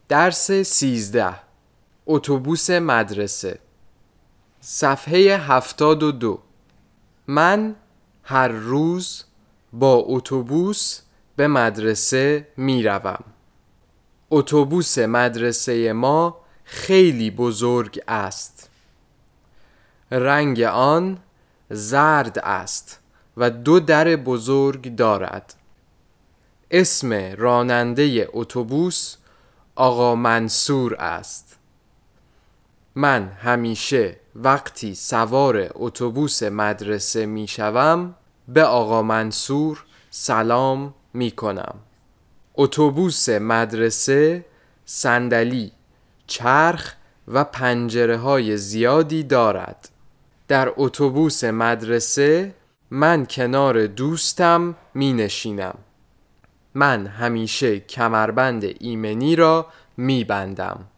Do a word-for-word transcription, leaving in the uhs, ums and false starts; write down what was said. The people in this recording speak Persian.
درس سیزده. اتوبوس مدرسه. صفحه هفتاد و دو. من هر روز با اتوبوس به مدرسه می روم. اتوبوس مدرسه ما خیلی بزرگ است. رنگ آن زرد است و دو در بزرگ دارد. اسم راننده اتوبوس آقا منصور است. من همیشه وقتی سوار اتوبوس مدرسه می شوم به آقا منصور سلام می کنم. اتوبوس مدرسه صندلی، چرخ و پنجره های زیادی دارد. در اتوبوس مدرسه من کنار دوستم می نشینم. من همیشه کمربند ایمنی را می بندم.